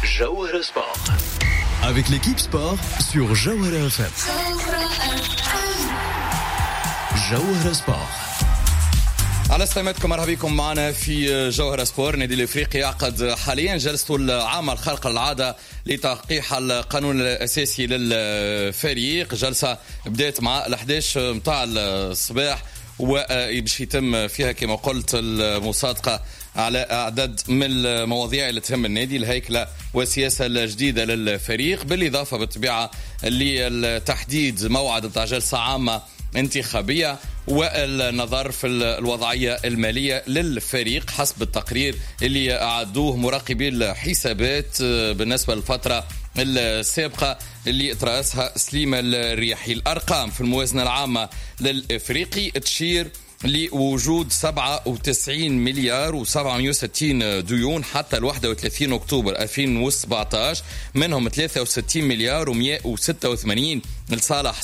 Jawhara Sport. Avec l'équipe sport sur Jawhara FM. Jawhara Sport. على سلامتكم، مرحبا بكم معنا في جوهرة سبور. نادي الافريقي يعقد حاليا جلسته العامة الخارقة للعادة لتحقيق القانون الاساسي للفريق. جلسة بدات مع 11 متاع الصباح وباش يتم فيها كما قلت المصادقة على عدد من المواضيع اللي تهم النادي، الهيكلة والسياسة الجديدة للفريق، بالإضافة بالطبيعة لتحديد موعد نتاع جلسة عامة انتخابية والنظر في الوضعية المالية للفريق حسب التقرير اللي أعدوه مراقبي الحسابات بالنسبة للفترة السابقة اللي ترأسها سليم الرياحي. الأرقام في الموازنة العامة للإفريقي تشير لوجود 97 مليار و760 ديون حتى 31 أكتوبر 2017، منهم 63 مليار و186 لصالح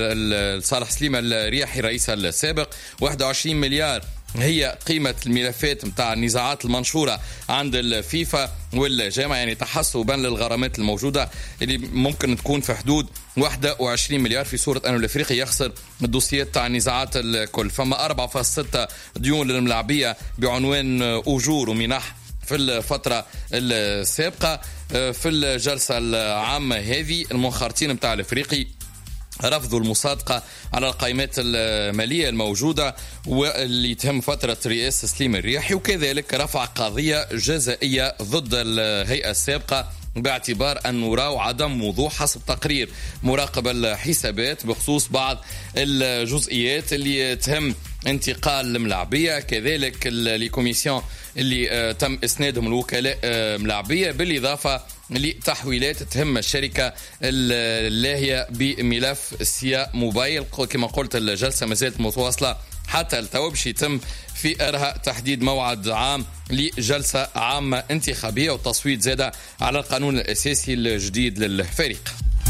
سليم الرياحي رئيس السابق، 21 مليار هي قيمة الملفات متاع النزاعات المنشورة عند الفيفا والجامعة، يعني تحسبا للغرامات الموجودة اللي ممكن تكون في حدود 21 مليار في صورة أنه الأفريقي يخسر الدوسيات تاع النزاعات الكل. فما 4.6 ديون للملاعبية بعنوان أجور ومنح في الفترة السابقة. في الجلسة العامة هذه المنخرطين متاع الأفريقي رفضوا المصادقة على القائمات المالية الموجودة واللي تهم فترة رئاسة سليم الرياحي، وكذلك رفع قضية جزائية ضد الهيئة السابقة باعتبار أنه راو عدم وضوح حسب تقرير مراقب الحسابات بخصوص بعض الجزئيات اللي تهم انتقال الملاعبية، كذلك الكوميسيون اللي تم إسنادهم الوكلاء ملاعبية، بالإضافة لتحويلات تهم الشركة اللاهية بملف سيا موبايل. كما قلت الجلسة ما زالت متواصلة حتى التو باش يتم في إرها تحديد موعد عام لجلسة عامة انتخابية والتصويت زادة على القانون الأساسي الجديد للفريق.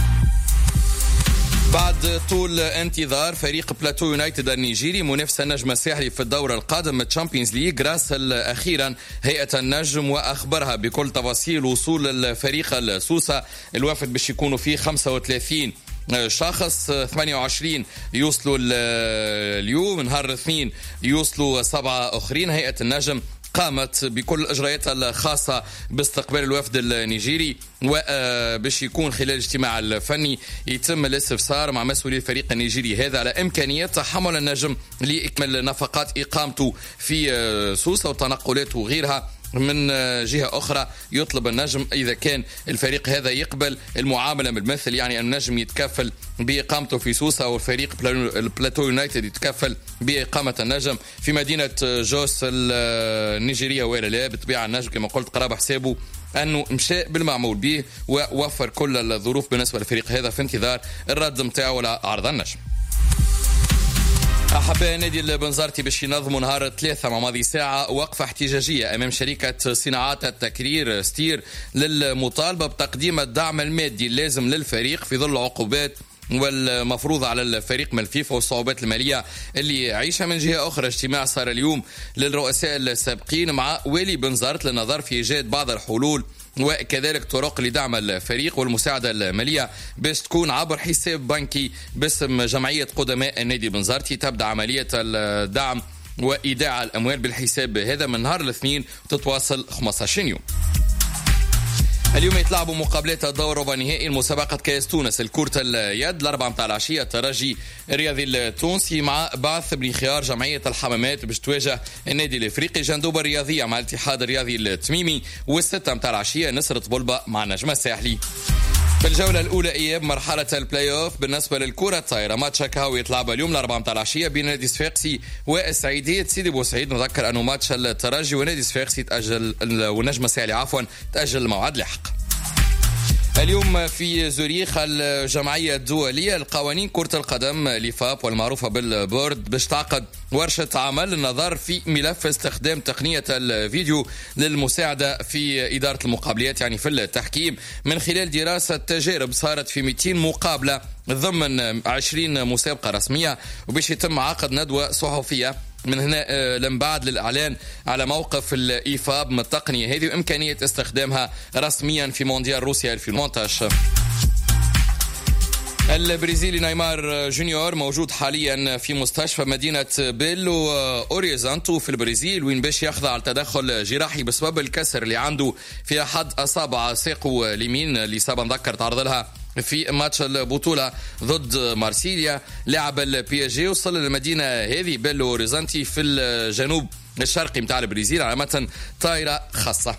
بعد طول انتظار فريق بلاتو يونايتد النيجيري منافس النجم الساحلي في الدورة القادم الشامبيونز ليج راسل أخيرا هيئة النجم وأخبرها بكل تفاصيل وصول الفريق السوسة. الوافد باش يكونوا فيه 35 شخص، 28 يوصلوا اليوم، نهار الاثنين يوصلوا 7 آخرين. هيئة النجم قامت بكل الإجراءات الخاصة باستقبال الوفد النيجيري، وباش يكون خلال الاجتماع الفني يتم الاستفسار مع مسؤولي الفريق النيجيري هذا على إمكانية تحمل النجم لإكمال نفقات إقامته في سوسة وتنقلاته وغيرها. من جهة أخرى يطلب النجم إذا كان الفريق هذا يقبل المعاملة بالمثل، يعني النجم يتكفل بإقامته في سوسة والفريق البلاتو يونايتد يتكفل بإقامة النجم في مدينة جوس النيجيرية ولا لا. بطبيعة النجم كما قلت قرب حسابه أنه مشى بالمعمول به ووفر كل الظروف بالنسبة للفريق هذا في انتظار الرد متاعه على عرض النجم. أحباء نادي البنزرتي باش ينظموا نهار 3 مع ماضي ساعة وقفة احتجاجية أمام شركة صناعات التكرير ستير للمطالبة بتقديم الدعم المادي اللازم للفريق في ظل العقوبات والمفروضة على الفريق من الفيفا والصعوبات المالية اللي يعيشها. من جهة أخرى اجتماع صار اليوم للرؤساء السابقين مع والي بنزرت للنظر في إيجاد بعض الحلول وكذلك طرق لدعم الفريق والمساعدة المالية باش تكون عبر حساب بنكي باسم جمعية قدماء النادي بنزرتي. تبدأ عملية الدعم وإيداع الأموال بالحساب هذا من نهار الاثنين وتتواصل 15 يوم. اليوم يتلعبوا مقابلات الدور ربع نهائي المسابقة كأس تونس الكرة اليد الأربعة متاع العشية. الترجي الرياضي التونسي مع بعث بن خيار جمعية الحمامات باش تواجه النادي الافريقي. جندوبة الرياضية مع الاتحاد الرياضي التميمي، والستة متاع العشية نصرة بلبة مع النجم الساحلي. في الجولة الأولى إياب مرحلة البلاي أوف بالنسبة للكرة الطايرة، ماتش هاوي يتلعب اليوم الأربعة متاع العشية بين نادي صفاقسي والسعيدية سيدي بوسعيد. نذكر أنه ماتش الترجي ونادي صفاقسي تأجل والنجم الساحلي تأجل الموعد لاحق. اليوم في زوريخ الجمعية الدولية لقوانين كرة القدم لفاب والمعروفة بالبورد باش تعقد ورشة عمل للنظر في ملف استخدام تقنية الفيديو للمساعدة في إدارة المقابلات، يعني في التحكيم، من خلال دراسة تجارب صارت في 200 مقابلة ضمن 20 مسابقة رسمية، وباش يتم عقد ندوة صحفية من هنا لم بعد للإعلان على موقف الإيفاب من التقنية هذه وإمكانية استخدامها رسميا في مونديال روسيا 2018. البرازيلي نيمار جونيور موجود حاليا في مستشفى مدينة بيلو أوريزونتو في البرازيل، وين باش يخضع لتدخل جراحي بسبب الكسر اللي عنده في أحد أصابع ساقه اليمين، اللي إصابة نذكر تعرض لها في ماتش البطولة ضد مارسيليا. لاعب البي اس جي وصل للمدينة هذه بيلو أوريزونتي في الجنوب الشرقي متاع البرازيل على متن طائرة خاصة.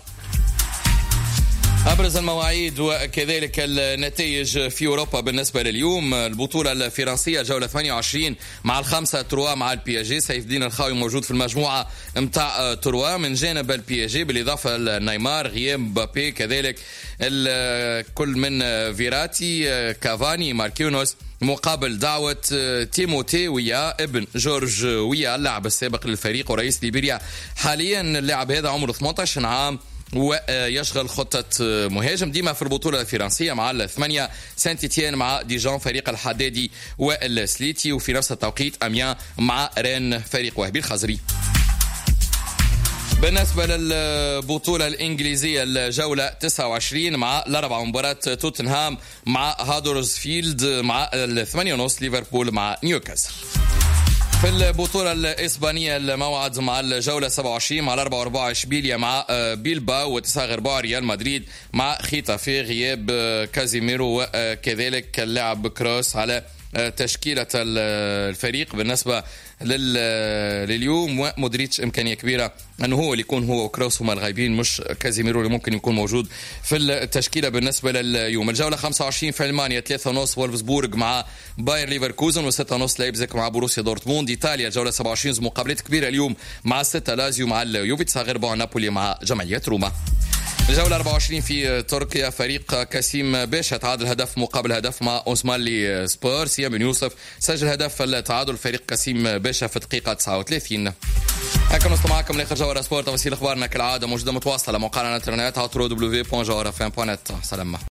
أبرز المواعيد وكذلك النتائج في أوروبا بالنسبة لليوم: البطولة الفرنسية جولة 28 مع الخمسة تروا مع البي اس جي، سيف الدين الخاوي موجود في المجموعة متاع تروا من جانب البي اس جي، بالإضافة لنيمار، غياب مبابي، كذلك الكل من فيراتي، كافاني، ماركينوس، مقابل دعوة تيموتي ويا ابن جورج ويا اللاعب السابق للفريق ورئيس ليبيريا حاليا. اللاعب هذا عمره 18 عام ويشغل خطة مهاجم ديما في البطولة الفرنسية مع الثمانية. سانت إتيان مع ديجون فريق الحدادي والسليتي، وفي نفس التوقيت أميان مع رين فريق وهبي الخزري. بالنسبة للبطولة الإنجليزية الجولة 29 مع الأربع مباراة توتنهام مع هادرسفيلد مع 8:30 ليفربول مع نيوكاسل. في البطولة الإسبانية الموعد مع الجولة 27 مع 4 إشبيليا مع بيلباو و9:15 ريال مدريد مع خيتافي، غياب كازيميرو وكذلك اللاعب كروس على تشكيلة الفريق بالنسبة لليوم، ومودريتش إمكانية كبيرة أنه هو اللي يكون هو وكروس هما الغايبين، مش كازيميرو اللي ممكن يكون موجود في التشكيلة بالنسبة لليوم. الجولة 25 في ألمانيا 3:30 وولفسبورغ مع باير ليفركوزن و6:30 لايبزيغ مع بروسيا دورتموند. إيطاليا الجولة 27 مقابلات كبيرة اليوم مع 6 لازيو مع اليوفي، غير نابولي مع جمعية روما. الجولة 24 في تركيا فريق كاسيم باشا تعادل هدف مقابل هدف مع أوسمانلي سبور. سيام بن يوسف سجل هدف التعادل فريق كاسيم باشا في الدقيقة 39. هكذا نصل معكم لاخر جوهرة سبور. تفاصيل اخبارنا كالعادة موجودة متواصلة على موقعنا الانترنت www.jawharafm.net. سلام.